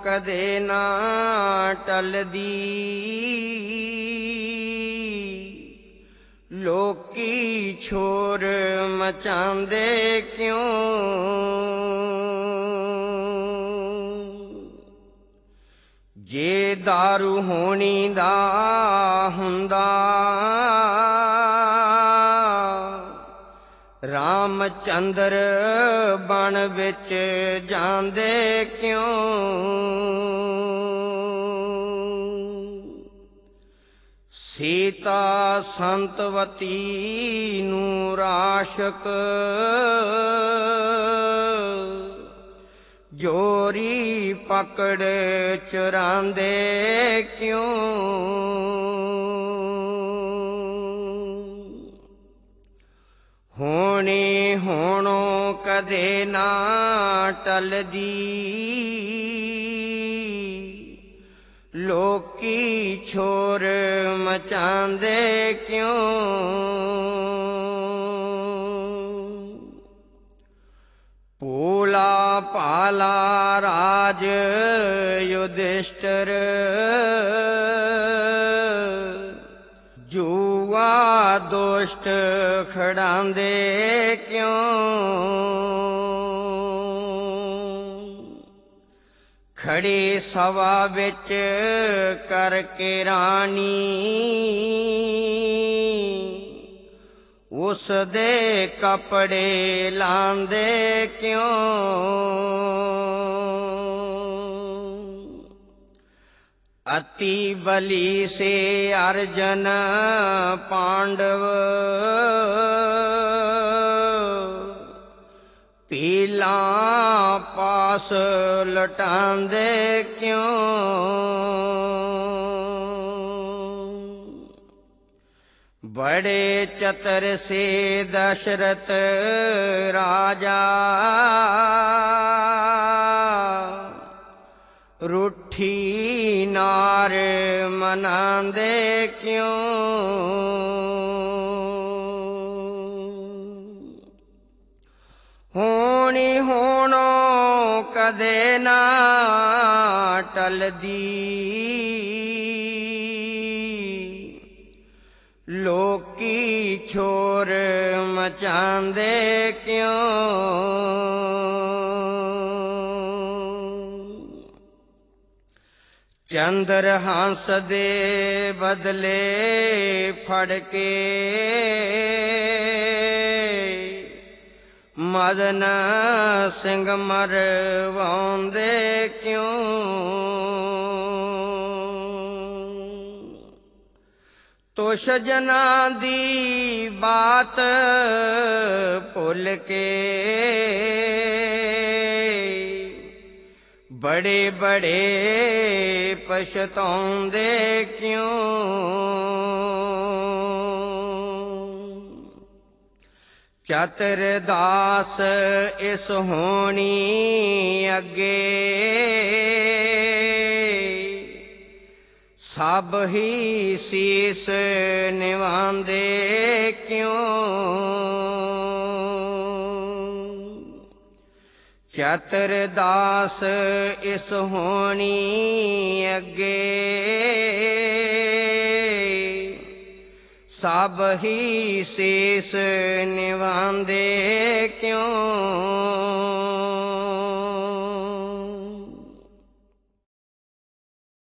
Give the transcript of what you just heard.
ਕਦੇ ਨਾ ਟਲਦੀ। ਲੋਕੀ ਸ਼ੋਰ ਮਚਾਉਂਦੇ ਕਿਉਂ, ਜੇ ਦਾਰੂ ਹੋਣੀ ਦਾ ਹੁੰਦਾ ਰਾਮਚੰਦਰ ਬਣ ਵਿੱਚ ਜਾਂਦੇ ਕਿਉਂ। ਸੀਤਾ ਸੰਤਵਤੀ ਨੂੰ ਰਾਸ਼ਕ ਜੋਰੀ ਪਕੜ ਚੁਰਾਂਦੇ ਕਿਉਂ। ਹੋਣੀ ਹੋਣੋਂ ਕਦੇ ਨਾ ਟਲਦੀ। ਲੋਕੀ ਸ਼ੋਰ ਮਚਾਉਂਦੇ ਕਿਉਂ। ਭੋਲਾ ਭਾਲਾ ਰਾਜ ਯੁਧਿਸ਼ਟਰ ਜੂਆ ਦੁਸ਼ਟ ਖੜਾਂਦੇ ਕਿਉਂ। ਖੜੀ ਸਭਾ ਵਿੱਚ ਕਰਕੇ ਰਾਣੀ ਉਸ ਦੇ ਕੱਪੜੇ ਲਾਂਦੇ ਕਿਉਂ। ਅਤੀ ਬਲੀ ਸੇ ਅਰਜਨ ਪਾਂਡਵ ਪੀਲਾਂ ਪਾਸ ਲਟਾਂਦੇ ਕਿਉਂ। ਬੜੇ ਚਤਰ ਸੇ ਦਸ਼ਰਥ ਰਾਜਾ ਰੁੱਠੀ ਨਾਰ ਮਨਾਂਦੇ ਕਿਉਂ। ਹੋਣੀ ਹੋਣੋਂ ਕਦੇ ਨਾ ਟਲਦੀ। ਲੋਕੀ ਸ਼ੋਰ ਮਚਾਉਂਦੇ ਕਿਉਂ। ਚੰਦਰ ਹੰਸ ਦੇ ਬਦਲੇ ਫੜ ਕੇ ਮਦਨ ਸਿੰਘ ਮਰਵਾਉਂਦੇ ਕਿਉਂ। ਤੁਸ਼ ਜਨਾਂ ਦੀ ਬਾਤ ਭੁੱਲ ਕੇ ਬੜੇ ਬੜੇ ਪਛਤਾਉਂਦੇ ਕਿਉਂ। ਚਤਰ ਦਾਸ ਇਸ ਹੋਣੀ ਅੱਗੇ ਸਭ ਹੀ ਸੀਸ ਨਿਵਾਂਦੇ ਕਿਉਂ। ਚਤਰ ਦਾਸ ਇਸ ਹੋਣੀ ਅੱਗੇ ਸਭ ਹੀ ਸੀਸ ਨਿਵਾਂਦੇ ਕਿਉਂ।